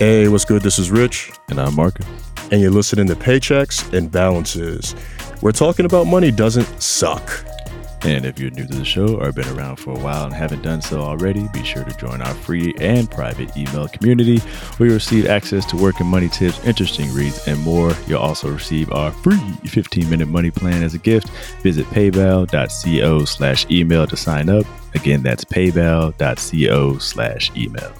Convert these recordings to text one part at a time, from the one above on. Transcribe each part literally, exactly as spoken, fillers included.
Hey, what's good? This is Rich. And I'm Marcus. And you're listening to Paychecks and Balances. We're talking about money doesn't suck. And if you're new to the show or been around for a while and haven't done so already, be sure to join our free and private email community where you'll receive access to work and money tips, interesting reads, and more. You'll also receive our free fifteen-minute money plan as a gift. Visit paybell.co slash email to sign up. Again, that's paybell.co slash email.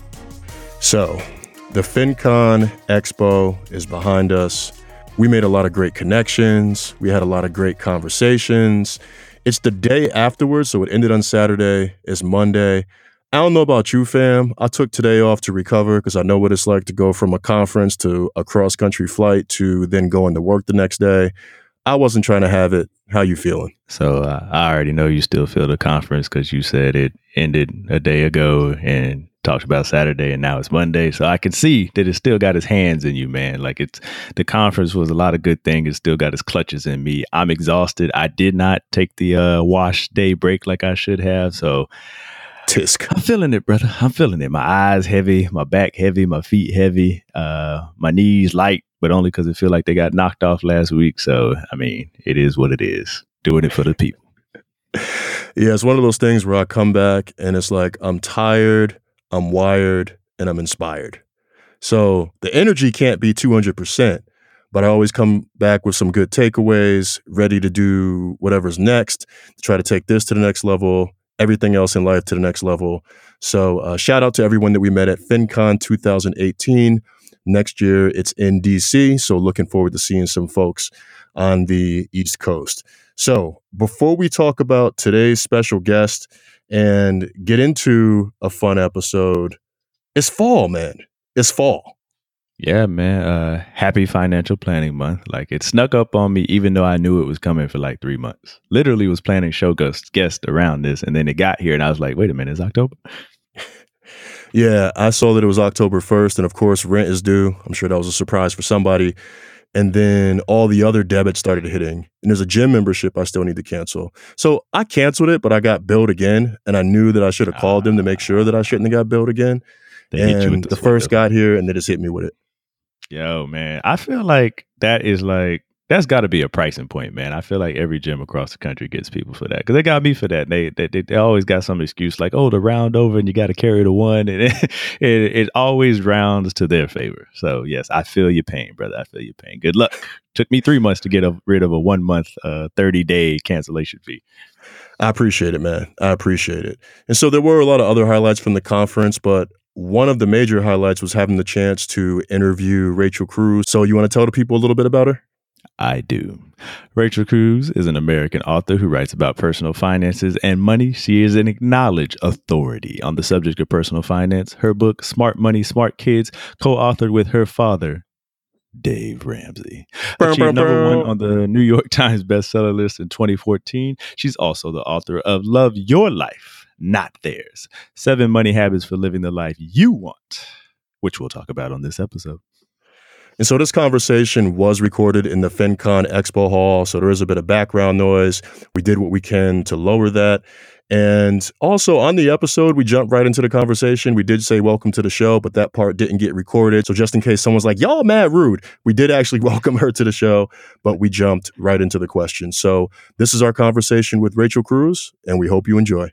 So, the FinCon Expo is behind us. We made a lot of great connections. We had a lot of great conversations. It's the day afterwards, so it ended on Saturday. It's Monday. I don't know about you, fam. I took today off to recover because I know what it's like to go from a conference to a cross-country flight to then going to work the next day. I wasn't trying to have it. How you feeling? So uh, I already know you still feel the conference because you said it ended a day ago and talked about Saturday and now it's Monday. So I can see that it still got his hands in you, man. Like it's the conference was a lot of good things. It still got his clutches in me. I'm exhausted. I did not take the uh, wash day break like I should have. So Tisk. I'm feeling it, brother. I'm feeling it. My eyes heavy, my back heavy, my feet heavy, uh, my knees light, but only because it feel like they got knocked off last week. So, I mean, it is what it is. Doing it for the people. Yeah, it's one of those things where I come back and it's like I'm tired, I'm wired, and I'm inspired. So the energy can't be two hundred percent, but I always come back with some good takeaways, ready to do whatever's next, to try to take this to the next level, everything else in life to the next level. So uh, shout out to everyone that we met at FinCon two thousand eighteen. Next year, it's in D C, so looking forward to seeing some folks on the East Coast. So before we talk about today's special guest and get into a fun episode, it's fall, man. It's fall. Yeah, man. Uh, happy financial planning month. Like it snuck up on me, even though I knew it was coming for like three months. Literally was planning show guest guest around this, and then it got here, and I was like, "Wait a minute, it's October." Yeah, I saw that it was October first, and of course, rent is due. I'm sure that was a surprise for somebody. And then all the other debits started hitting. And there's a gym membership I still need to cancel. So I canceled it, but I got billed again. And I knew that I should have called them to make sure that I shouldn't have got billed again. They hit you with And the the sweat, first though. got here, and they just hit me with it. Yo, man, I feel like that is like, that's got to be a pricing point, man. I feel like every gym across the country gets people for that because they got me for that. They, they they always got some excuse like, oh, the round over and you got to carry the one. And it, it, it always rounds to their favor. So, yes, I feel your pain, brother. I feel your pain. Good luck. Took me three months to get a, rid of a one month, uh, thirty day cancellation fee. I appreciate it, man. I appreciate it. And so there were a lot of other highlights from the conference, but one of the major highlights was having the chance to interview Rachel Cruz. So you want to tell the people a little bit about her? I do. Rachel Cruz is an American author who writes about personal finances and money. She is an acknowledged authority on the subject of personal finance. Her book, Smart Money, Smart Kids, co-authored with her father, Dave Ramsey, Burr, achieved burr, number burr. one on the New York Times bestseller list in twenty fourteen. She's also the author of Love Your Life, Not Theirs, Seven Money Habits for Living the Life You Want, which we'll talk about on this episode. And so this conversation was recorded in the FinCon Expo Hall, so there is a bit of background noise. We did what we can to lower that. And also on the episode, we jumped right into the conversation. We did say welcome to the show, but that part didn't get recorded. So just in case someone's like, y'all mad rude, we did actually welcome her to the show, but we jumped right into the question. So this is our conversation with Rachel Cruz, and we hope you enjoy.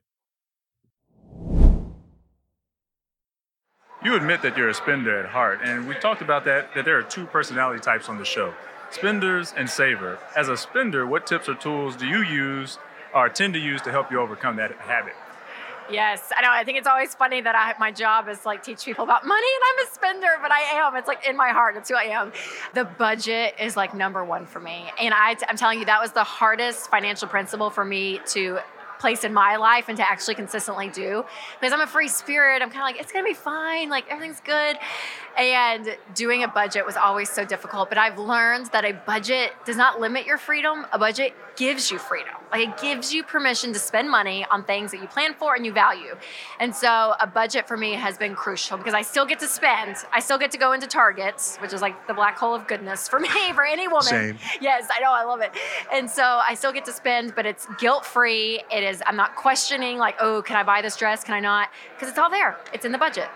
You admit that you're a spender at heart, and we talked about that, that there are two personality types on the show, spenders and saver. As a spender, what tips or tools do you use or tend to use to help you overcome that habit? Yes, I know. I think it's always funny that I, my job is like teach people about money, and I'm a spender, but I am. It's like in my heart. It's who I am. The budget is like number one for me. And I, I'm telling you, that was the hardest financial principle for me to place in my life and to actually consistently do, because I'm a free spirit. I'm kind of like, it's going to be fine. Like everything's good. And doing a budget was always so difficult. But I've learned that a budget does not limit your freedom. A budget gives you freedom. Like it gives you permission to spend money on things that you plan for and you value. And so a budget for me has been crucial because I still get to spend. I still get to go into Target, which is like the black hole of goodness for me, for any woman. Same. Yes, I know. I love it. And so I still get to spend, but it's guilt-free. It is, I'm not questioning like, oh, can I buy this dress? Can I not? Because it's all there. It's in the budget.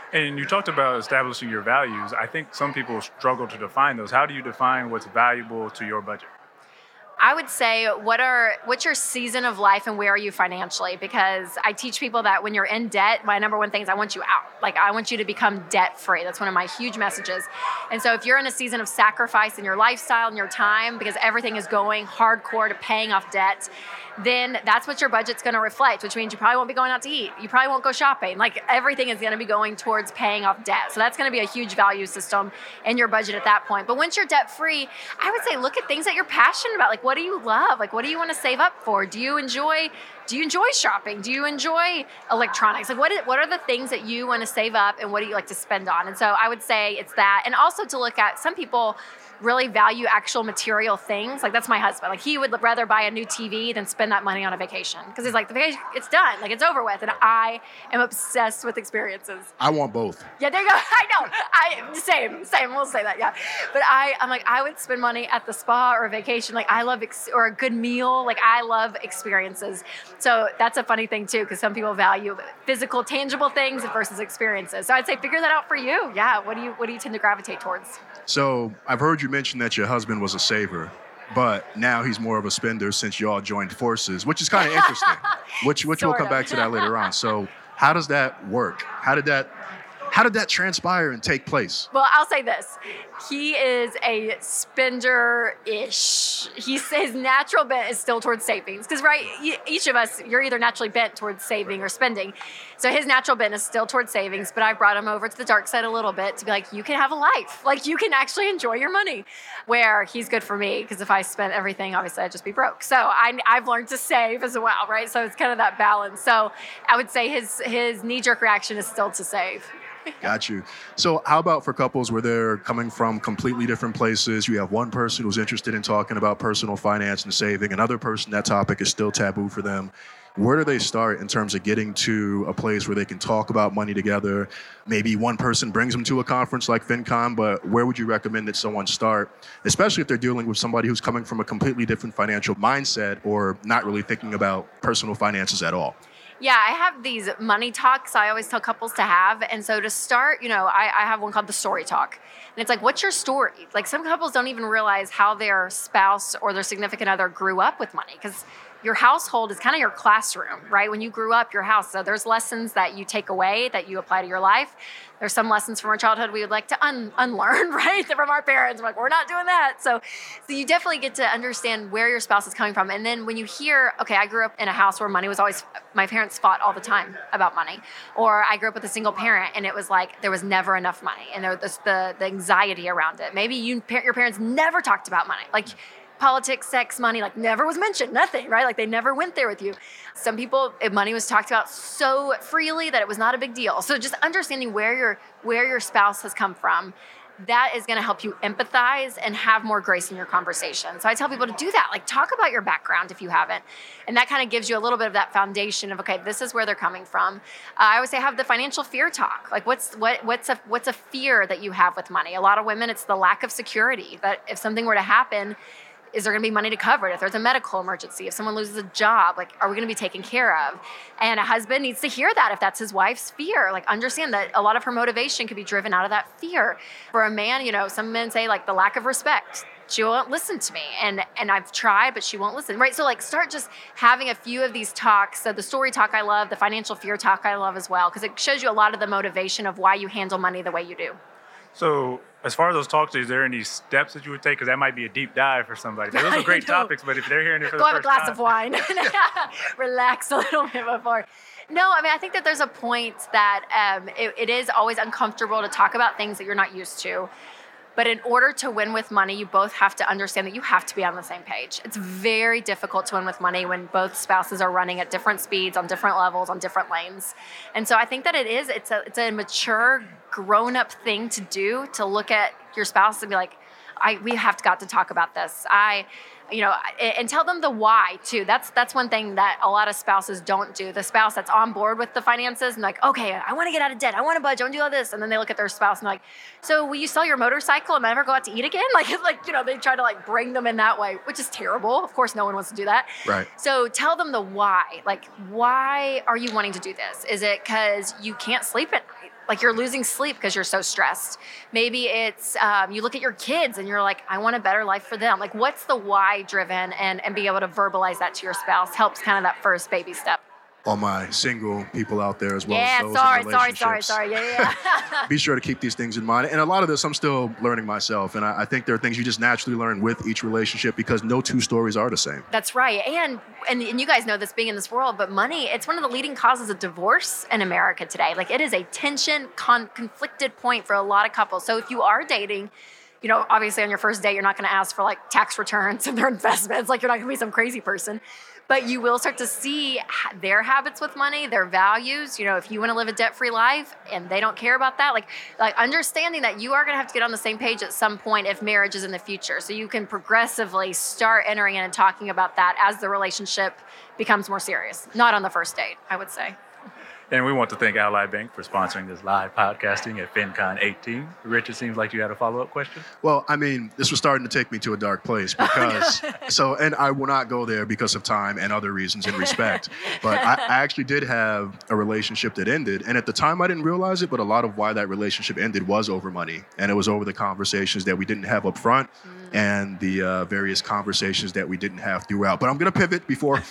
And you talked about establishing your values. I think some people struggle to define those. How do you define what's valuable to your budget? I would say, what are what's your season of life and where are you financially? Because I teach people that when you're in debt, my number one thing is I want you out. Like, I want you to become debt free. That's one of my huge messages. And so if you're in a season of sacrifice in your lifestyle and your time because everything is going hardcore to paying off debt, then that's what your budget's going to reflect, which means you probably won't be going out to eat. You probably won't go shopping. Like, everything is going to be going towards paying off debt. So that's going to be a huge value system in your budget at that point. But once you're debt free, I would say look at things that you're passionate about. Like, what do you love? Like, what do you want to save up for? Do you enjoy do you enjoy shopping? Do you enjoy electronics? Like, what is, what are the things that you want to save up and what do you like to spend on? And so I would say it's that. And also to look at, some people really value actual material things. Like, that's my husband. Like, he would rather buy a new T V than spend that money on a vacation because he's like, the vacation, it's done. Like, it's over with. And I am obsessed with experiences. I want both. Yeah, there you go. I know. I same, same. We'll say that. Yeah, but I, I'm like, I would spend money at the spa or a vacation. Like, I love ex- or a good meal. Like, I love experiences. So that's a funny thing too, because some people value physical, tangible things versus experiences. So I'd say figure that out for you. Yeah. What do you What do you tend to gravitate towards? So I've heard you mention that your husband was a saver, but now he's more of a spender since you all joined forces, which is kind of interesting, which which we'll come back to that later on. So how does that work? How did that how did that transpire and take place? Well, I'll say this. He is a spender-ish. He's, his natural bent is still towards savings. Because, right, each of us, you're either naturally bent towards saving or spending. So his natural bent is still towards savings, but I brought him over to the dark side a little bit to be like, you can have a life. Like, you can actually enjoy your money. Where he's good for me, because if I spent everything, obviously I'd just be broke. So I, I've learned to save as well, right? So it's kind of that balance. So I would say his, his knee-jerk reaction is still to save. Got you. So how about for couples where they're coming from completely different places? You have one person who's interested in talking about personal finance and saving. Another person, that topic is still taboo for them. Where do they start in terms of getting to a place where they can talk about money together? Maybe one person brings them to a conference like FinCon, but where would you recommend that someone start, especially if they're dealing with somebody who's coming from a completely different financial mindset or not really thinking about personal finances at all? Yeah, I have these money talks I always tell couples to have. And so to start, you know, I, I have one called the story talk. And it's like, what's your story? Like, some couples don't even realize how their spouse or their significant other grew up with money, because your household is kind of your classroom, right? When you grew up, your house. So there's lessons that you take away that you apply to your life. There's some lessons from our childhood we would like to un- unlearn, right? From our parents. We're like, we're not doing that. So, so you definitely get to understand where your spouse is coming from. And then when you hear, okay, I grew up in a house where money was always, my parents fought all the time about money. Or I grew up with a single parent and it was like, there was never enough money. And there was the, the anxiety around it. Maybe you, your parents never talked about money. Like, politics, sex, money, like never was mentioned, nothing, right? Like they never went there with you. Some people, money was talked about so freely that it was not a big deal. So just understanding where your where your spouse has come from, that is going to help you empathize and have more grace in your conversation. So I tell people to do that, like talk about your background if you haven't. And that kind of gives you a little bit of that foundation of, okay, this is where they're coming from. Uh, I always say have the financial fear talk. Like what's what what's a what's a fear that you have with money? A lot of women, it's the lack of security, that if something were to happen, is there going to be money to cover it? If there's a medical emergency, if someone loses a job, like, are we going to be taken care of? And a husband needs to hear that if that's his wife's fear. Like, understand that a lot of her motivation could be driven out of that fear. For a man, you know, some men say, like, the lack of respect. She won't listen to me. And and I've tried, but she won't listen, right? So, like, start just having a few of these talks. So the story talk I love, the financial fear talk I love as well, because it shows you a lot of the motivation of why you handle money the way you do. So as far as those talks, is there any steps that you would take? Because that might be a deep dive for somebody. Those are great topics, but if they're hearing it for Go the have first a glass time, of wine. Relax a little bit before. No, I mean, I think that there's a point that um, it, it is always uncomfortable to talk about things that you're not used to. But in order to win with money, you both have to understand that you have to be on the same page. It's very difficult to win with money when both spouses are running at different speeds, on different levels, on different lanes. And so I think that it is, it's a, it's a mature, grown-up thing to do, to look at your spouse and be like, I, we have to, got to talk about this. I, you know, and tell them the why too. That's that's one thing that a lot of spouses don't do. The spouse that's on board with the finances and like, okay, I want to get out of debt. I want to budget. I want to do all this. And then they look at their spouse and like, so will you sell your motorcycle and never go out to eat again? Like, like, you know, they try to like bring them in that way, which is terrible. Of course, no one wants to do that. Right. So tell them the why. Like, why are you wanting to do this? Is it because you can't sleep at night? Like you're losing sleep because you're so stressed. Maybe it's um, you look at your kids and you're like, I want a better life for them. Like what's the why driven, and, and be able to verbalize that to your spouse helps kind of that first baby step. All my single people out there as well Yeah, as those sorry, in sorry, relationships. sorry, sorry. Yeah, yeah. Be sure to keep these things in mind. And a lot of this I'm still learning myself. And I, I think there are things you just naturally learn with each relationship because no two stories are the same. That's right. And, and and you guys know this being in this world, but money, it's one of the leading causes of divorce in America today. Like it is a tension, con- conflicted point for a lot of couples. So if you are dating, you know, obviously on your first date, you're not going to ask for like tax returns and their investments. Like you're not going to be some crazy person. But you will start to see their habits with money, their values. You know, if you want to live a debt-free life and they don't care about that, like, like understanding that you are going to have to get on the same page at some point if marriage is in the future. So you can progressively start entering in and talking about that as the relationship becomes more serious. Not on the first date, I would say. And we want to thank Ally Bank for sponsoring this live podcasting at FinCon eighteen. Rich, it seems like you had a follow-up question. Well, I mean, this was starting to take me to a dark place because, so, and I will not go there because of time and other reasons and respect. But I, I actually did have a relationship that ended. And at the time, I didn't realize it, but a lot of why that relationship ended was over money. And it was over the conversations that we didn't have up front mm. and the uh, various conversations that we didn't have throughout. But I'm going to pivot before.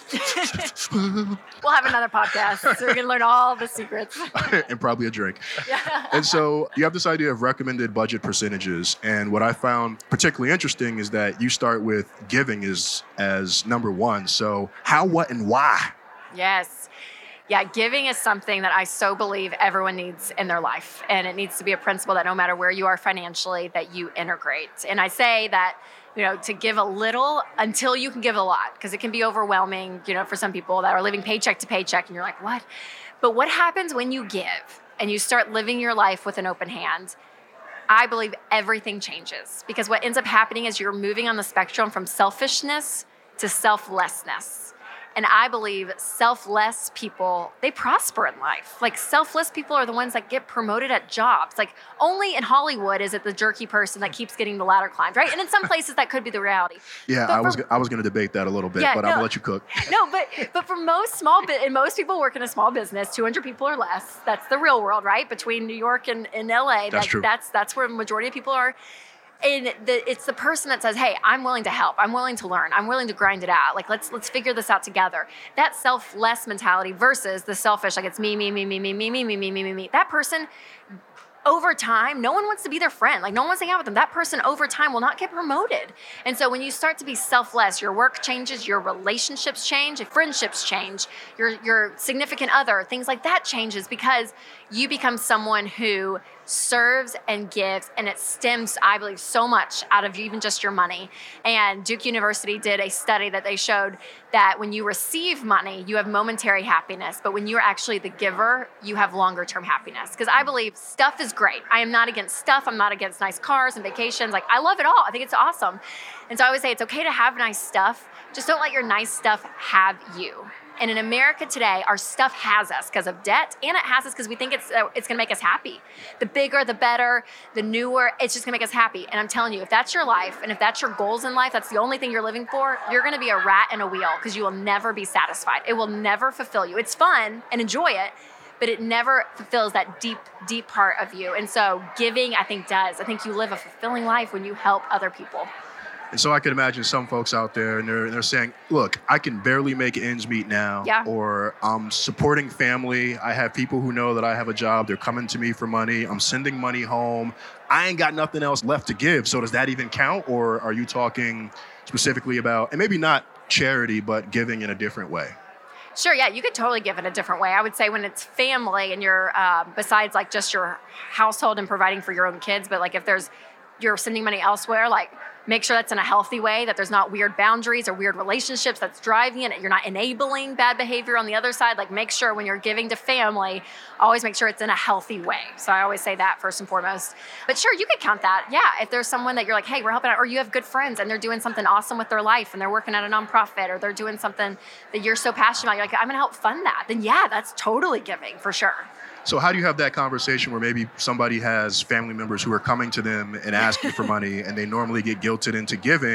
We'll have another podcast. So we're going to learn all the secrets. And probably a drink. And so you have this idea of recommended budget percentages. And what I found particularly interesting is that you start with giving as, as number one. So how, what, and why? Yes. Yeah, giving is something that I so believe everyone needs in their life. And it needs to be a principle that no matter where you are financially, that you integrate. And I say that, you know, to give a little until you can give a lot, because it can be overwhelming, you know, for some people that are living paycheck to paycheck and you're like, what? But what happens when you give and you start living your life with an open hand? I believe everything changes, because what ends up happening is you're moving on the spectrum from selfishness to selflessness. And I believe selfless people, they prosper in life. Like selfless people are the ones that get promoted at jobs. Like only in Hollywood is it the jerky person that keeps getting the ladder climbed, right? And in some places that could be the reality. Yeah, but I was for, I was going to debate that a little bit, yeah, but no, I'm going to let you cook. No, but but for most small bit, and most people work in a small business, two hundred people or less. That's the real world, right? Between New York and, and L A. That's that, true. That's that's where the majority of people are. And the, it's the person that says, hey, I'm willing to help. I'm willing to learn. I'm willing to grind it out. Like, let's let's figure this out together. That selfless mentality versus the selfish, like it's me, me, me, me, me, me, me, me, me, me, me, me. That person, over time, no one wants to be their friend. Like, no one wants to hang out with them. That person, over time, will not get promoted. And so when you start to be selfless, your work changes, your relationships change, your friendships change, your, your significant other, things like that changes, because you become someone who serves and gives, and it stems, I believe, so much out of even just your money. And Duke University did a study that they showed that when you receive money, you have momentary happiness, but when you're actually the giver, you have longer term happiness. Because I believe stuff is great. I am not against stuff. I'm not against nice cars and vacations. Like, I love it all. I think it's awesome. And so I always say it's okay to have nice stuff. Just don't let your nice stuff have you. And in America today, our stuff has us because of debt, and it has us because we think it's uh, it's going to make us happy. The bigger, the better, the newer, it's just going to make us happy. And I'm telling you, if that's your life, and if that's your goals in life, that's the only thing you're living for, you're going to be a rat in a wheel, because you will never be satisfied. It will never fulfill you. It's fun and enjoy it, but it never fulfills that deep, deep part of you. And so giving, I think, does. I think you live a fulfilling life when you help other people. And so I could imagine some folks out there, and they're they're saying, look, I can barely make ends meet now. Yeah. Or I'm supporting family. I have people who know that I have a job. They're coming to me for money. I'm sending money home. I ain't got nothing else left to give. So does that even count? Or are you talking specifically about, and maybe not charity, but giving in a different way? Sure, yeah, you could totally give it a different way. I would say when it's family and you're, uh, besides like just your household and providing for your own kids, but like if there's, you're sending money elsewhere, like make sure that's in a healthy way, that there's not weird boundaries or weird relationships that's driving it. You're not enabling bad behavior on the other side. Like make sure when you're giving to family, always make sure it's in a healthy way. So I always say that first and foremost. But sure, you could count that. Yeah, if there's someone that you're like, hey, we're helping out, or you have good friends and they're doing something awesome with their life and they're working at a nonprofit, or they're doing something that you're so passionate about, you're like, I'm gonna help fund that. Then yeah, that's totally giving for sure. So how do you have that conversation where maybe somebody has family members who are coming to them and asking for money, and they normally get guilted into giving,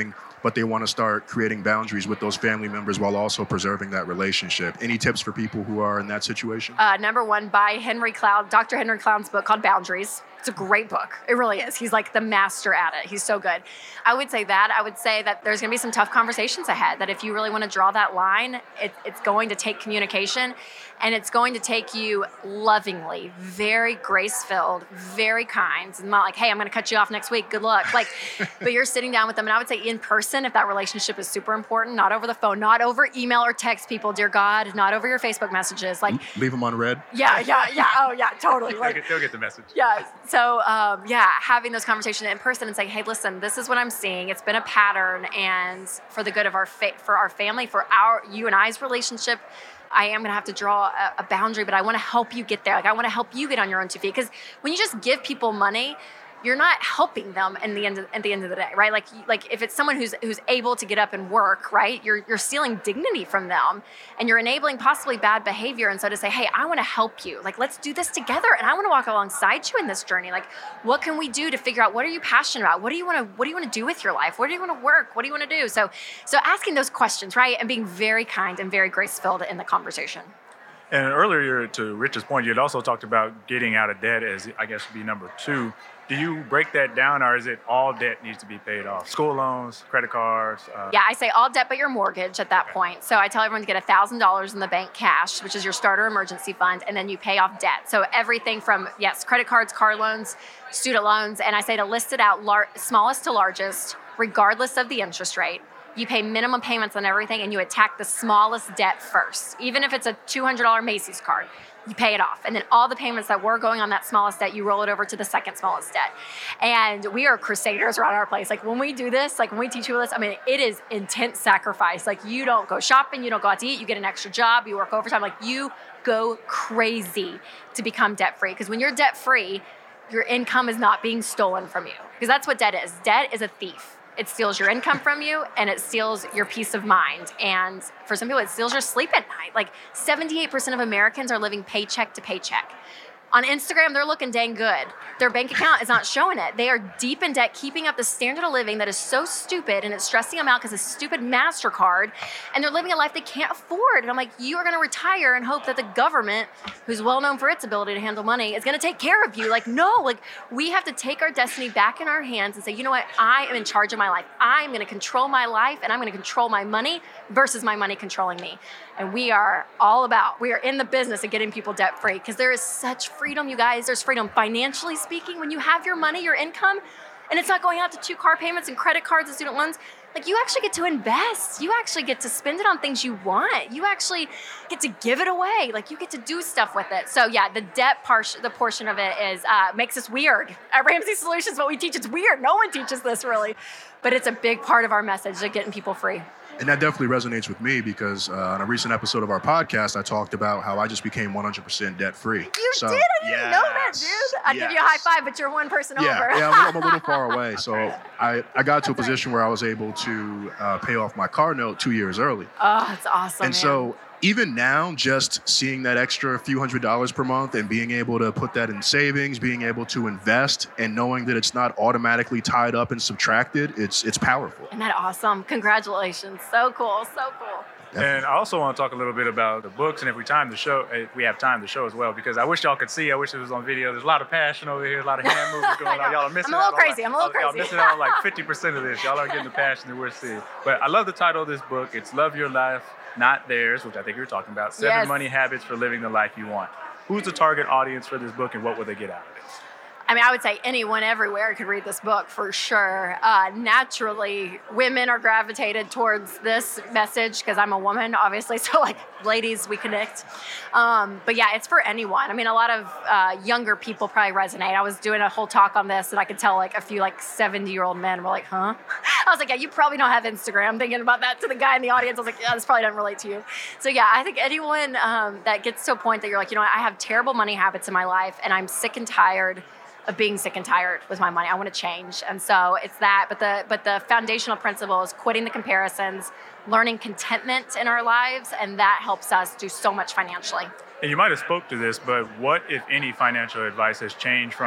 but they want to start creating boundaries with those family members while also preserving that relationship. Any tips for people who are in that situation? Uh, number one, buy Henry Cloud, Doctor Henry Cloud's book called Boundaries. It's a great book. It really is. He's like the master at it. He's so good. I would say that. I would say that there's going to be some tough conversations ahead, that if you really want to draw that line, it, it's going to take communication, and it's going to take you lovingly, very grace-filled, very kind. It's not like, hey, I'm going to cut you off next week. Good luck. Like, but you're sitting down with them, and I would say in person, if that relationship is super important, not over the phone, not over email or text, people, dear God, not over your Facebook messages. Like, leave them on red. Yeah, yeah, yeah. Oh, yeah, totally. Like, they'll, get, they'll get the message. Yeah. So, um, yeah, having those conversations in person and saying, hey, listen, this is what I'm seeing. It's been a pattern, and for the good of our fa- for our family, for our you and I's relationship, I am going to have to draw a, a boundary, but I want to help you get there. Like, I want to help you get on your own two feet. Because when you just give people money, you're not helping them in the end of, at the end of the day, right? Like, like if it's someone who's who's able to get up and work, right? You're you're stealing dignity from them, and you're enabling possibly bad behavior. And so to say, hey, I want to help you. Like, let's do this together, and I want to walk alongside you in this journey. Like, what can we do to figure out what are you passionate about? What do you want to What do you want to do with your life? Where do you want to work? What do you want to do? So, so asking those questions, right, and being very kind and very grace-filled in the conversation. And earlier, to Rich's point, you had also talked about getting out of debt as, I guess, would be number two. Do you break that down, or is it all debt needs to be paid off? School loans, credit cards? Uh... Yeah, I say all debt but your mortgage at that point. So I tell everyone to get one thousand dollars in the bank cash, which is your starter emergency fund, and then you pay off debt. So everything from, yes, credit cards, car loans, student loans, and I say to list it out lar- smallest to largest, regardless of the interest rate. You pay minimum payments on everything, and you attack the smallest debt first. Even if it's a two hundred dollars Macy's card, you pay it off. And then all the payments that were going on that smallest debt, you roll it over to the second smallest debt. And we are crusaders around our place. Like, when we do this, like when we teach people this, I mean, it is intense sacrifice. Like, you don't go shopping, you don't go out to eat, you get an extra job, you work overtime. Like, you go crazy to become debt-free. Because when you're debt-free, your income is not being stolen from you. Because that's what debt is. Debt is a thief. It steals your income from you, and it steals your peace of mind. And for some people, it steals your sleep at night. Like, seventy-eight percent of Americans are living paycheck to paycheck. On Instagram, they're looking dang good. Their bank account is not showing it. They are deep in debt, keeping up the standard of living that is so stupid, and it's stressing them out because it's a stupid MasterCard, and they're living a life they can't afford. And I'm like, you are going to retire and hope that the government, who's well known for its ability to handle money, is going to take care of you. Like, no, like, we have to take our destiny back in our hands and say, you know what? I am in charge of my life. I'm going to control my life, and I'm going to control my money versus my money controlling me. And we are all about, we are in the business of getting people debt-free, because there is such freedom, you guys. There's freedom financially speaking when you have your money, your income, and it's not going out to two car payments and credit cards and student loans. Like, you actually get to invest. You actually get to spend it on things you want. You actually get to give it away. Like, you get to do stuff with it. So yeah, the debt part, the portion of it is, uh, makes us weird. At Ramsey Solutions, what we teach, it's weird. No one teaches this really, but it's a big part of our message of getting people free. And that definitely resonates with me, because uh, on a recent episode of our podcast, I talked about how I just became one hundred percent debt free. You so, did? I didn't yes, know that, dude. I'd yes. give you a high five, but you're one person yeah, over. Yeah, I'm, I'm a little far away. So I, I got to a position where I was able to uh, pay off my car note two years early. Oh, that's awesome, And man. so even now, just seeing that extra few hundred dollars per month and being able to put that in savings, being able to invest, and knowing that it's not automatically tied up and subtracted, it's it's powerful. Isn't that awesome? Congratulations. So cool. So cool. And I also want to talk a little bit about the books, and if we time the show, if we have time to show as well, because I wish y'all could see. I wish it was on video. There's a lot of passion over here, a lot of hand movements going on. Y'all are missing I'm a little out on crazy. like, I'm a little y'all crazy. missing out on like fifty percent of this. Y'all are getting the passion that we're seeing. But I love the title of this book. It's Love Your Life, Not Theirs, which I think you were talking about. Seven Yes. Money Habits for Living the Life You Want. Who's the target audience for this book, and what will they get out of it? I mean, I would say anyone everywhere could read this book for sure. Uh, naturally, women are gravitated towards this message because I'm a woman, obviously. So, like, ladies, we connect. Um, but yeah, it's for anyone. I mean, a lot of uh, younger people probably resonate. I was doing a whole talk on this, and I could tell like a few like seventy-year-old men were like, huh? I was like, yeah, you probably don't have Instagram. Thinking about that to the guy in the audience, I was like, yeah, this probably doesn't relate to you. So yeah, I think anyone um, that gets to a point that you're like, you know what, I have terrible money habits in my life, and I'm sick and tired of being sick and tired with my money. I want to change. And so it's that, but the but the foundational principle is quitting the comparisons, learning contentment in our lives, and that helps us do so much financially. And you might have spoke to this, but what, if any, financial advice has changed from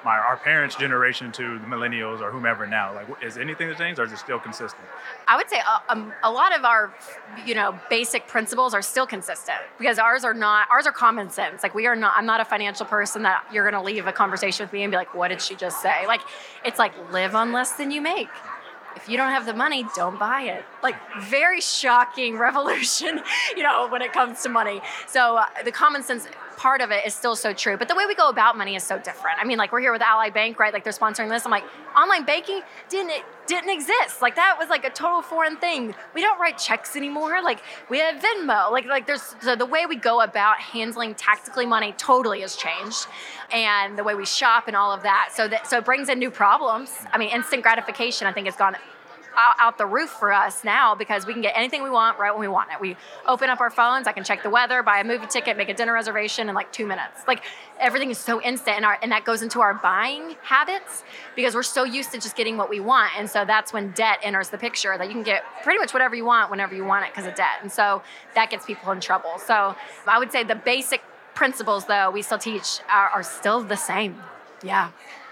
my our parents' generation to the millennials or whomever now? Like, is anything that changed, or is it still consistent? I would say a, um, a lot of our, you know, basic principles are still consistent because ours are not, ours are common sense. Like we are not, I'm not a financial person that you're going to leave a conversation with me and be like, what did she just say? Like, it's like live on less than you make. If you don't have the money, don't buy it. Like very shocking revolution, you know, when it comes to money. So uh, the common sense part of it is still so true. But the way we go about money is so different. I mean, like we're here with Ally Bank, right? Like they're sponsoring this. I'm like, online banking didn't it didn't exist. Like that was like a total foreign thing. We don't write checks anymore. Like we have Venmo. Like like there's so the way we go about handling tactically money totally has changed, and the way we shop and all of that. So that so it brings in new problems. I mean, instant gratification I think has gone out, out the roof for us now because we can get anything we want right when we want it. We open up our phones, I can check the weather, buy a movie ticket, make a dinner reservation in like two minutes. Like everything is so instant, and, our, and that goes into our buying habits because we're so used to just getting what we want. And so that's when debt enters the picture, that you can get pretty much whatever you want whenever you want it because of debt. And so that gets people in trouble. So I would say the basic principles, though, we still teach are, are still the same. Yeah.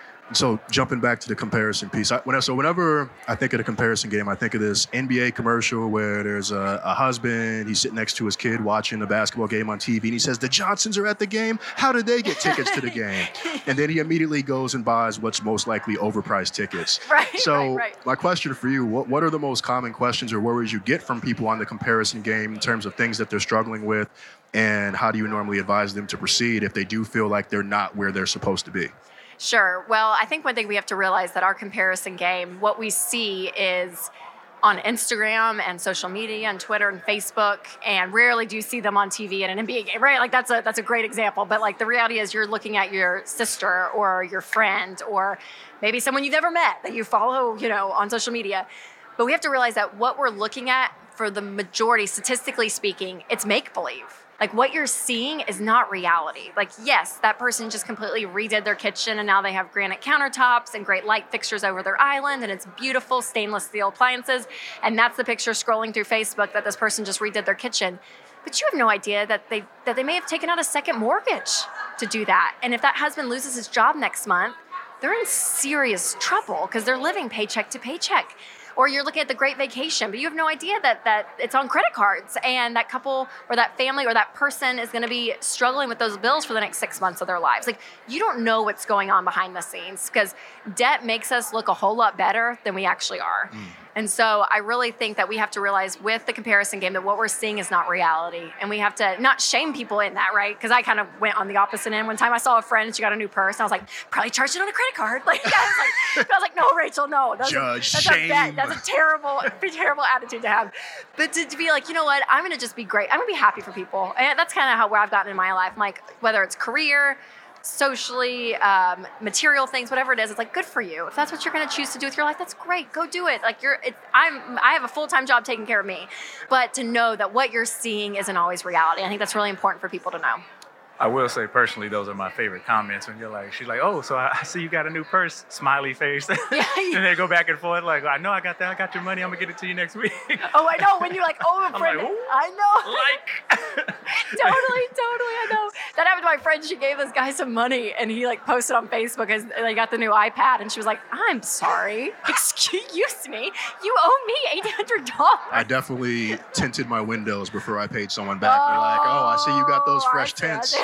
So jumping back to the comparison piece, I, when I, so whenever I think of the comparison game, I think of this N B A commercial where there's a, a husband, he's sitting next to his kid watching the basketball game on T V, and he says, the Johnsons are at the game? How did they get tickets to the game? And then he immediately goes and buys what's most likely overpriced tickets. Right, so right, right. My question for you, what, what are the most common questions or worries you get from people on the comparison game in terms of things that they're struggling with, and how do you normally advise them to proceed if they do feel like they're not where they're supposed to be? Sure. Well, I think one thing we have to realize that our comparison game, what we see is on Instagram and social media and Twitter and Facebook, and rarely do you see them on T V at an N B A game, right? Like that's a that's a great example. But like the reality is you're looking at your sister or your friend or maybe someone you've never met that you follow, you know, on social media. But we have to realize that what we're looking at, for the majority, statistically speaking, it's make-believe. Like what you're seeing is not reality. Like, yes, that person just completely redid their kitchen and now they have granite countertops and great light fixtures over their island and it's beautiful stainless steel appliances. And that's the picture scrolling through Facebook that this person just redid their kitchen. But you have no idea that they that they may have taken out a second mortgage to do that. And if that husband loses his job next month, they're in serious trouble because they're living paycheck to paycheck. Or you're looking at the Great Vacation, but you have no idea that that it's on credit cards and that couple or that family or that person is going to be struggling with those bills for the next six months of their lives. Like you don't know what's going on behind the scenes because debt makes us look a whole lot better than we actually are. Mm. And so I really think that we have to realize with the comparison game that what we're seeing is not reality. And we have to not shame people in that, right? Because I kind of went on the opposite end. One time I saw a friend and she got a new purse and I was like, probably charged it on a credit card. Like, I was like, I was like no, Rachel, no. That's Judge, a, that's shame. A bad, that's a terrible, terrible attitude to have. But to, to be like, you know what? I'm going to just be great. I'm going to be happy for people. And that's kind of how where I've gotten in my life. I'm like, whether it's career, socially, um, material things, whatever it is, it's like good for you. If that's what you're going to choose to do with your life, that's great. Go do it. Like you're, it's, I'm, I have a full-time job taking care of me, but to know that what you're seeing isn't always reality. I think that's really important for people to know. I will say personally, those are my favorite comments when you're like, she's like, oh, so I see you got a new purse, smiley face. Yeah. And they go back and forth like, I know I got that. I got your money. I'm going to get it to you next week. Oh, I know. When you're like, oh, a friend. Like, I know. Like. totally, totally. I know. That happened to my friend. She gave this guy some money and he like posted on Facebook as they got the new iPad. And she was like, I'm sorry. Excuse me. You owe me eight hundred dollars. I definitely tinted my windows before I paid someone back. They're like, oh, I see you got those fresh tints.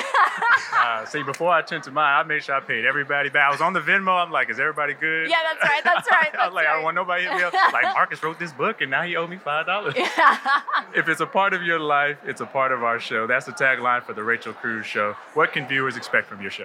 Uh, see, before I tinted mine, I made sure I paid everybody back. I was on the Venmo. I'm like, is everybody good? Yeah, that's right. That's right. That's I was like, right. I don't want nobody to hit me up. Like, Marcus wrote this book and now he owed me five dollars. Yeah. If it's a part of your life, it's a part of our show. That's the tagline for the Rachel Cruz Show. What can viewers expect from your show?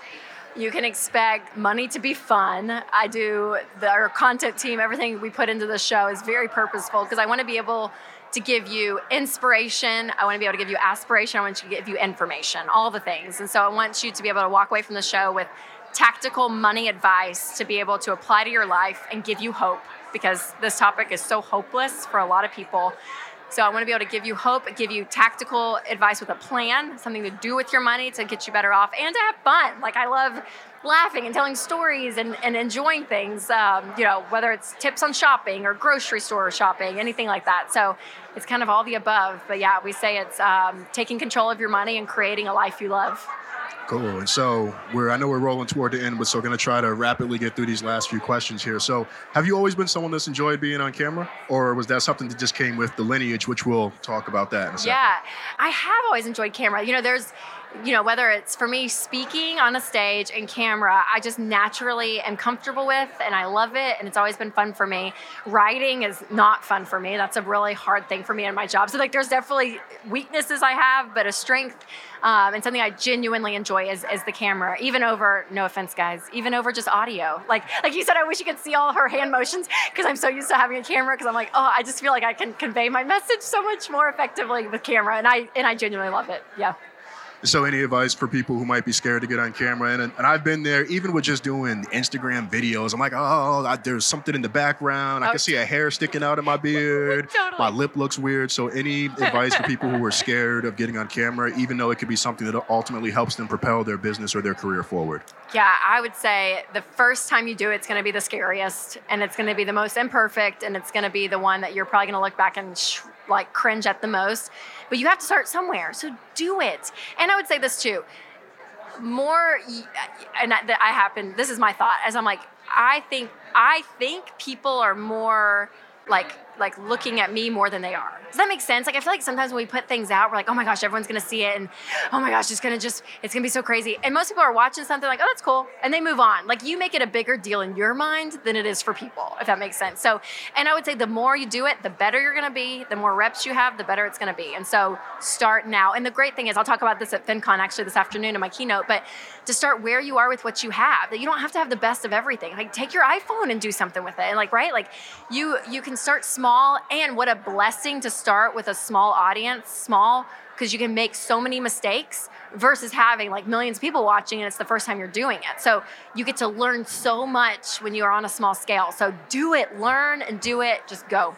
You can expect money to be fun. I do, the, our content team, everything we put into the show is very purposeful because I want to be able to give you inspiration. I want to be able to give you aspiration. I want to give you information, all the things. And so I want you to be able to walk away from the show with tactical money advice to be able to apply to your life and give you hope, because this topic is so hopeless for a lot of people. So I want to be able to give you hope, give you tactical advice with a plan, something to do with your money to get you better off, and to have fun. Like I love laughing and telling stories and, and enjoying things, um, you know, whether it's tips on shopping or grocery store shopping, anything like that. So it's kind of all the above. But yeah, we say it's um, taking control of your money and creating a life you love. Cool. And so we're, I know we're rolling toward the end, but so we're going to try to rapidly get through these last few questions here. So have you always been someone that's enjoyed being on camera, or was that something that just came with the lineage, which we'll talk about that in a second? Yeah, I have always enjoyed camera. You know, there's, you know, whether it's for me speaking on a stage and camera, I just naturally am comfortable with, and I love it, and it's always been fun for me. Writing is not fun for me. That's a really hard thing for me in my job. So like, there's definitely weaknesses I have, but a strength. Um, and something I genuinely enjoy is, is the camera, even over, no offense, guys, even over just audio. Like like you said, I wish you could see all her hand motions because I'm so used to having a camera because I'm like, oh, I just feel like I can convey my message so much more effectively with camera. And I and I genuinely love it. Yeah. So any advice for people who might be scared to get on camera? And, and I've been there, even with just doing Instagram videos. I'm like, oh, I, there's something in the background. I can see a hair sticking out of my beard. Totally. My lip looks weird. So any advice for people who are scared of getting on camera, even though it could be something that ultimately helps them propel their business or their career forward? Yeah, I would say the first time you do it, it's going to be the scariest, and it's going to be the most imperfect, and it's going to be the one that you're probably going to look back and sh- like cringe at the most. But you have to start somewhere, so do it. And I would say this too, more, and I, I happen, this is my thought, as I'm like, I think, I think people are more like, like looking at me more than they are. Does that make sense? Like, I feel like sometimes when we put things out, we're like, oh my gosh, everyone's going to see it. And oh my gosh, it's going to just, it's going to be so crazy. And most people are watching something like, oh, that's cool. And they move on. Like, you make it a bigger deal in your mind than it is for people, if that makes sense. So, and I would say the more you do it, the better you're going to be. The more reps you have, the better it's going to be. And so start now. And the great thing is, I'll talk about this at FinCon actually this afternoon in my keynote, but to start where you are with what you have, that you don't have to have the best of everything. Like, take your iPhone and do something with it. And like, right? Like you, you can start small. And what a blessing to start with a small audience, small, because you can make so many mistakes versus having like millions of people watching and it's the first time you're doing it. So you get to learn so much when you are on a small scale. So do it, learn and do it, just go.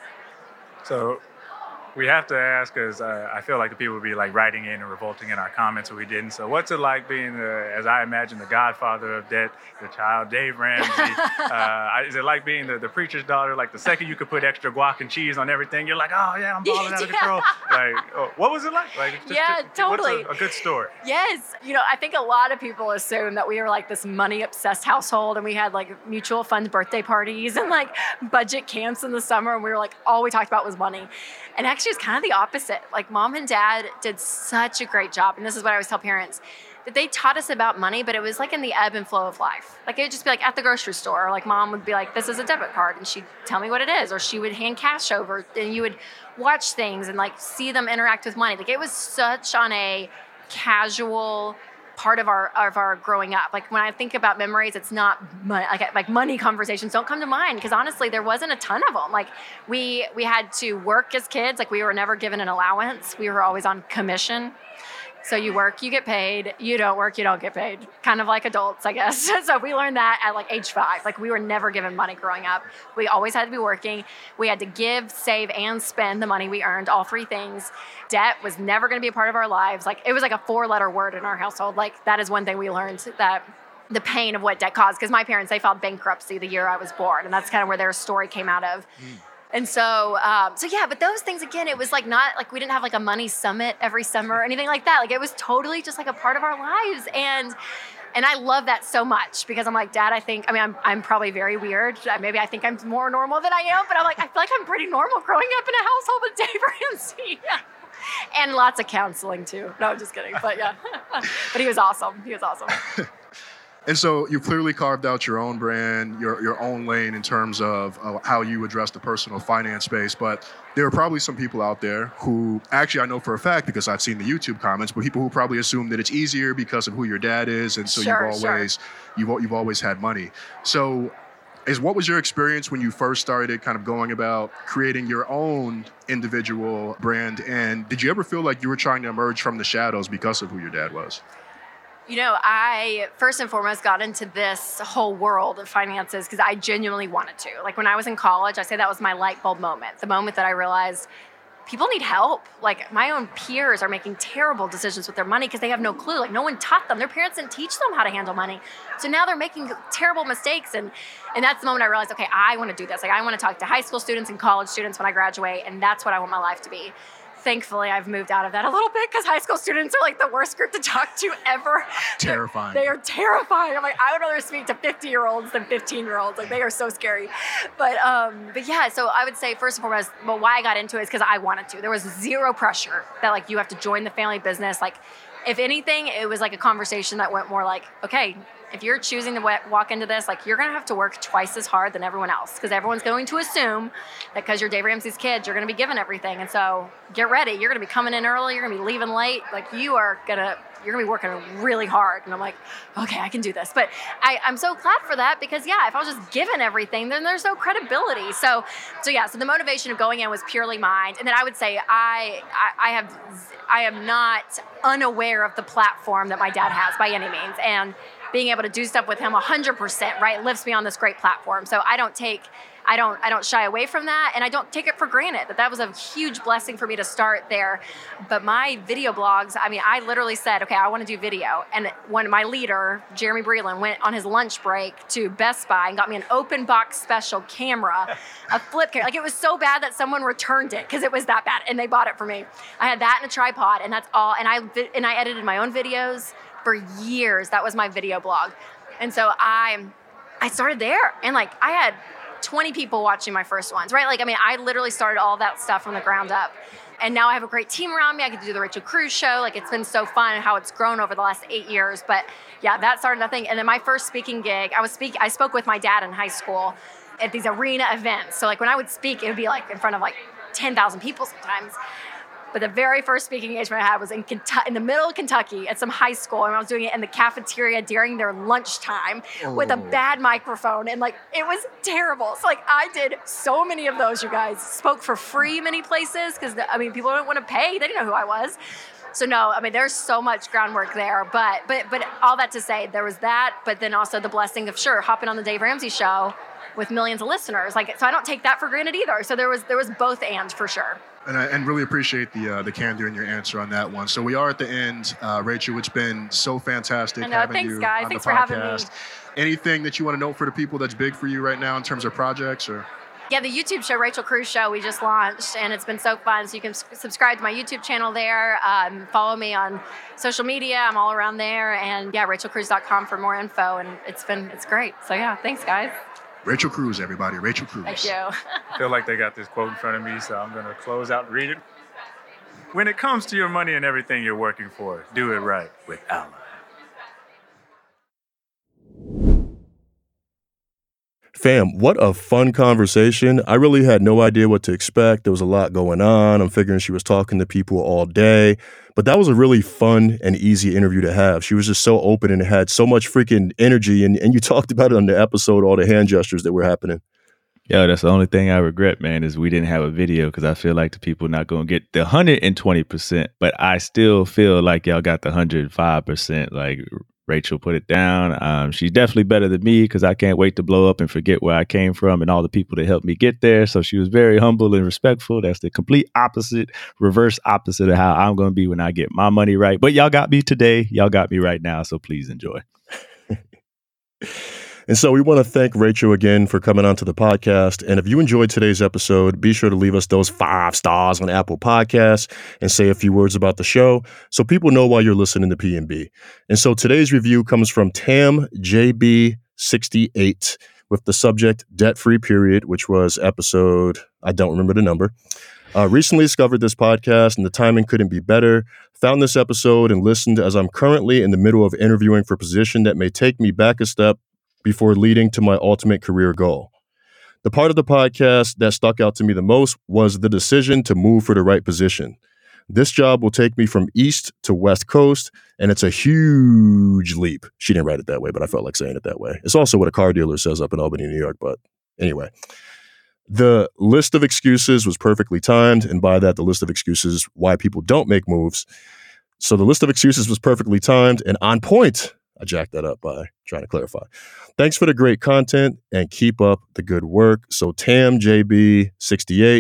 So we have to ask, because uh, I feel like the people would be like writing in and revolting in our comments, but we didn't. So what's it like being, the, as I imagine, the godfather of that, the child, Dave Ramsey? uh, is it like being the, the preacher's daughter? Like the second you could put extra guac and cheese on everything, you're like, oh yeah, I'm balling out of control. Like, oh, what was it like? Like, just, yeah, just, totally. What's a, a good story? Yes. You know, I think a lot of people assume that we were like this money obsessed household and we had like mutual funds birthday parties and like budget camps in the summer. And we were like, all we talked about was money. And actually, it's kind of the opposite. Like, mom and dad did such a great job. And this is what I always tell parents, that they taught us about money, but it was like in the ebb and flow of life. Like, it would just be like at the grocery store. Or like, mom would be like, this is a debit card. And she'd tell me what it is. Or she would hand cash over. And you would watch things and like see them interact with money. Like, it was such on a casual part of our of our growing up. Like, when I think about memories, it's not money, like like money conversations don't come to mind, because honestly, there wasn't a ton of them. Like, we we had to work as kids. Like, we were never given an allowance. We were always on commission. So you work, you get paid. You don't work, you don't get paid. Kind of like adults, I guess. So we learned that at like age five. Like, we were never given money growing up. We always had to be working. We had to give, save, and spend the money we earned, all three things. Debt was never going to be a part of our lives. Like, it was like a four-letter word in our household. Like, that is one thing we learned, that the pain of what debt caused. Because my parents, they filed bankruptcy the year I was born. And that's kind of where their story came out of. Mm. And so, um, so yeah, but those things, again, it was like not like we didn't have like a money summit every summer or anything like that. Like, it was totally just like a part of our lives. And and I love that so much, because I'm like, Dad, I think, I mean, I'm I'm probably very weird. Maybe I think I'm more normal than I am, but I'm like, I feel like I'm pretty normal growing up in a household with Dave Ramsey. And lots of counseling too. No, I'm just kidding. But yeah, but he was awesome. He was awesome. And so you've clearly carved out your own brand, your your own lane in terms of uh, how you address the personal finance space. But there are probably some people out there who, actually I know for a fact because I've seen the YouTube comments, but people who probably assume that it's easier because of who your dad is, and so sure, you've always sure. you've you've always had money. So, is what was your experience when you first started kind of going about creating your own individual brand? And did you ever feel like you were trying to emerge from the shadows because of who your dad was? You know, I first and foremost got into this whole world of finances because I genuinely wanted to. Like, when I was in college, I say that was my light bulb moment, the moment that I realized people need help. Like, my own peers are making terrible decisions with their money because they have no clue. Like, no one taught them. Their parents didn't teach them how to handle money. So now they're making terrible mistakes. And, and that's the moment I realized, okay, I want to do this. Like, I want to talk to high school students and college students when I graduate, and that's what I want my life to be. thankfully, I've moved out of that a little bit because high school students are like the worst group to talk to ever. Terrifying. They are terrifying. I'm like, I would rather speak to fifty-year-olds than fifteen-year-olds. Like, they are so scary. But um, but yeah, so I would say first and foremost, well, why I got into it is because I wanted to. There was zero pressure that like you have to join the family business. Like, if anything, it was like a conversation that went more like, okay, if you're choosing to w- walk into this, like you're going to have to work twice as hard than everyone else because everyone's going to assume that because you're Dave Ramsey's kid, you're going to be given everything. And so get ready. You're going to be coming in early. You're going to be leaving late. Like you are going to, you're going to be working really hard. And I'm like, okay, I can do this. But I, I'm so glad for that because yeah, if I was just given everything, then there's no credibility. So, so yeah, so the motivation of going in was purely mine. And then I would say I, I, I have, I am not unaware of the platform that my dad has by any means. And being able to do stuff with him one hundred percent, right, lifts me on this great platform. So I don't take, I don't, I don't shy away from that, and I don't take it for granted that that was a huge blessing for me to start there. But my video blogs, I mean, I literally said, okay, I want to do video. And when my leader, Jeremy Breland, went on his lunch break to Best Buy and got me an open box special camera, a flip camera. Like it was so bad that someone returned it because it was that bad, and they bought it for me. I had that and a tripod, and that's all. And I and I edited my own videos. For years, that was my video blog. And so I I started there, and like I had twenty people watching my first ones, right? Like, I mean, I literally started all that stuff from the ground up. And now I have a great team around me. I get to do the Rachel Cruz show. Like, it's been so fun how it's grown over the last eight years. But yeah, that started nothing. And then my first speaking gig, I was speak I spoke with my dad in high school at these arena events. So like when I would speak, it would be like in front of like ten thousand people sometimes. But the very first speaking engagement I had was in Kentucky, in the middle of Kentucky at some high school, and I was doing it in the cafeteria during their lunchtime oh. with a bad microphone, and like it was terrible. So like I did so many of those, you guys. Spoke for free many places because I mean people didn't want to pay; they didn't know who I was. So no, I mean there's so much groundwork there. But but but all that to say, there was that, but then also the blessing of sure hopping on the Dave Ramsey show with millions of listeners. Like so, I don't take that for granted either. So there was there was both and for sure. And I and really appreciate the uh, the candor in your answer on that one. So we are at the end, uh, Rachel. It's been so fantastic I know, having thanks, you guys. on Thanks the for having podcast. me. Anything that you want to note for the people that's big for you right now in terms of projects or? Yeah, the YouTube show, Rachel Cruz Show, we just launched, and it's been so fun. So you can s- subscribe to my YouTube channel there. Um, follow me on social media. I'm all around there. And yeah, rachel cruz dot com for more info. And it's been, it's great. So yeah, thanks, guys. Rachel Cruz, everybody. Rachel Cruz. Thank you. I feel like they got this quote in front of me, so I'm going to close out and read it. When it comes to your money and everything you're working for, do it right with Ally. Fam, what a fun conversation. I really had no idea what to expect. There was a lot going on. I'm figuring she was talking to people all day. But that was a really fun and easy interview to have. She was just so open and had so much freaking energy. And, and you talked about it on the episode, all the hand gestures that were happening. Yo, that's the only thing I regret, man, is we didn't have a video because I feel like the people not going to get the one hundred twenty percent. But I still feel like y'all got the one hundred five percent. Like, Rachel put it down. Um, she's definitely better than me because I can't wait to blow up and forget where I came from and all the people that helped me get there. So she was very humble and respectful. That's the complete opposite, reverse opposite of how I'm going to be when I get my money right. But y'all got me today. Y'all got me right now. So please enjoy. And so we want to thank Rachel again for coming onto the podcast. And if you enjoyed today's episode, be sure to leave us those five stars on Apple Podcasts and say a few words about the show so people know why you're listening to P and B. And so today's review comes from Tam J B sixty-eight with the subject Debt-Free Period, which was episode, I don't remember the number. Uh, recently discovered this podcast and the timing couldn't be better. Found this episode and listened as I'm currently in the middle of interviewing for a position that may take me back a step before leading to my ultimate career goal. The part of the podcast that stuck out to me the most was the decision to move for the right position. This job will take me from East to West Coast, and it's a huge leap. She didn't write it that way, but I felt like saying it that way. It's also what a car dealer says up in Albany, New York, but anyway. The list of excuses was perfectly timed, and by that, the list of excuses why people don't make moves. So the list of excuses was perfectly timed and on point. I jacked that up by trying to clarify. Thanks for the great content and keep up the good work. So Tam J B sixty-eight,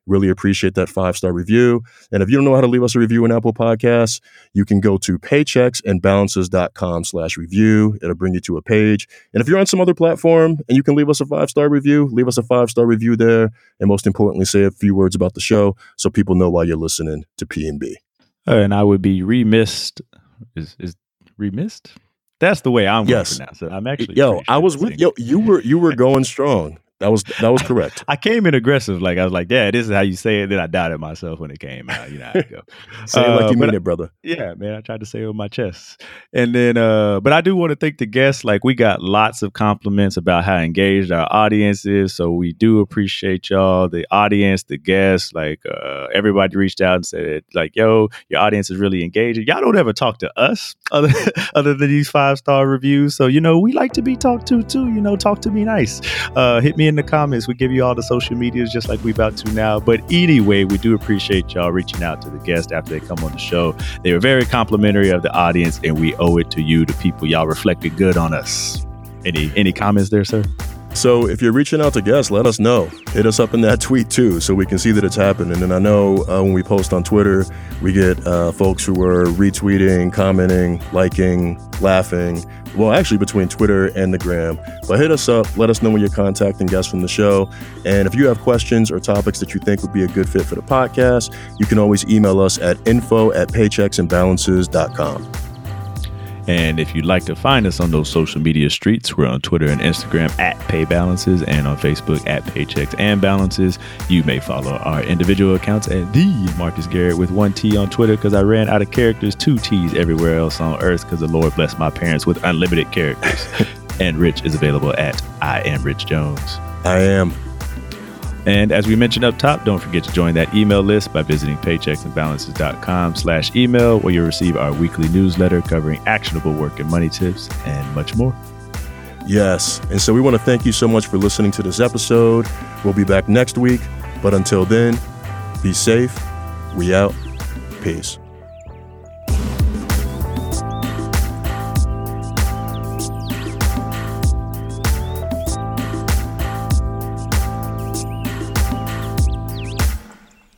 Really appreciate that five-star review. And if you don't know how to leave us a review in Apple Podcasts, you can go to paychecksandbalances.com slash review. It'll bring you to a page. And if you're on some other platform and you can leave us a five-star review, leave us a five-star review there. And most importantly, say a few words about the show so people know why you're listening to P and B. Uh, and I would be remiss. Is is remiss? That's the way I'm going Yes. to pronounce it. I'm actually Yo, pretty I sure was it's with English. yo. You were you were going strong. That was that was correct. I came in aggressive. Like I was like, yeah, this is how you say it. Then I doubted myself when it came out. You know how it go. Say it like Uh, you but mean it, brother. Yeah, man, I tried to say it with my chest. And then, uh, but I do want to thank the guests. Like, we got lots of compliments about how engaged our audience is. So we do appreciate y'all, the audience, the guests. Like, uh, everybody reached out and said, like, yo, your audience is really engaged. Y'all don't ever talk to us other, other than these five star reviews. So, you know, we like to be talked to too. You know, talk to me nice. Uh, hit me in the comments. We give you all the social medias just like we about to now. But anyway, we do appreciate y'all reaching out to the guests after they come on the show. They were very complimentary of the audience, and we owe it to you, the people. Y'all reflected good on us. Any any comments there, sir? So if you're reaching out to guests, let us know. Hit us up in that tweet too, so we can see that it's happening. And I know uh, when we post on Twitter, we get uh, folks who are retweeting, commenting, liking, laughing. Well, actually between Twitter and the gram. But hit us up. Let us know when you're contacting guests from the show. And if you have questions or topics that you think would be a good fit for the podcast, you can always email us at info at paychecksandbalances dot com. And if you'd like to find us on those social media streets, we're on Twitter and Instagram at PayBalances and on Facebook at Paychecks and Balances. You may follow our individual accounts at the Marcus Garrett with one T on Twitter because I ran out of characters, two T's everywhere else on earth because the Lord blessed my parents with unlimited characters. And Rich is available at I am Rich Jones. I am. And as we mentioned up top, don't forget to join that email list by visiting paychecksandbalances.com slash email, where you'll receive our weekly newsletter covering actionable work and money tips and much more. Yes. And so we want to thank you so much for listening to this episode. We'll be back next week. But until then, be safe. We out. Peace.